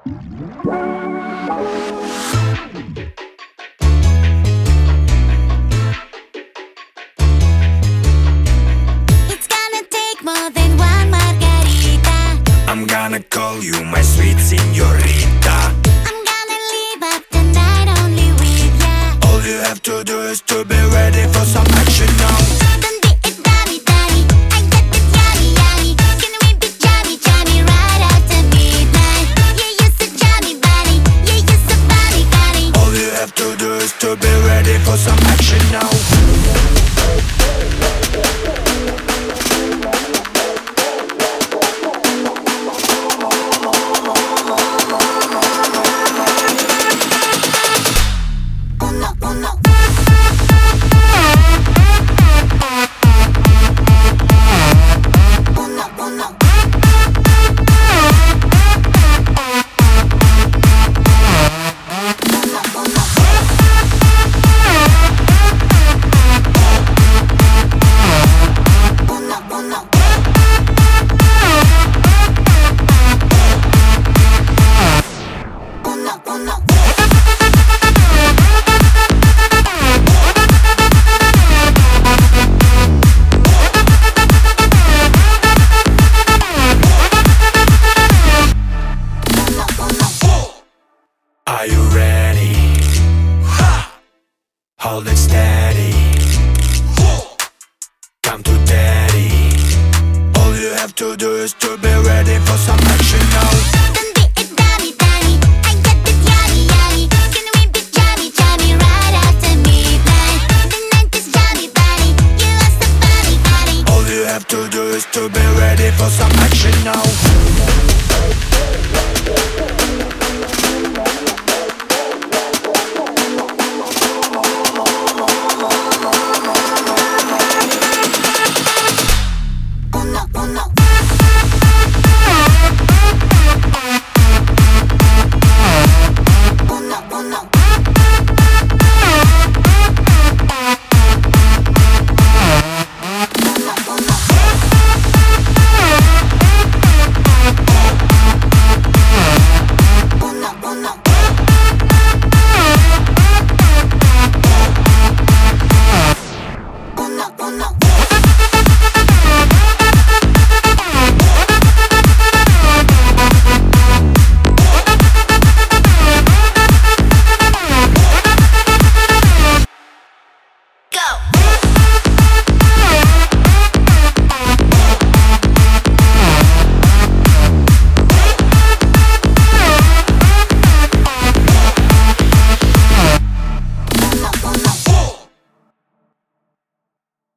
It's gonna take more than one margarita. I'm gonna call you my sweet señorita. I'm gonna leave up the night only with ya. All you have to do is to be ready for some action now. Don't be it, daddy, daddy. I got this yummy, yummy. Can we be jammy, jammy right after midnight? Yeah, you're so jammy, buddy. Yeah, you're so funny, funny. All you have to do is to be ready for some action now. Uno, uno. Uno, uno. Uno, uno. Uno, uno. Uno, uno. Are you ready? Hold it steady. Come to daddy. All you have to do is to be ready for some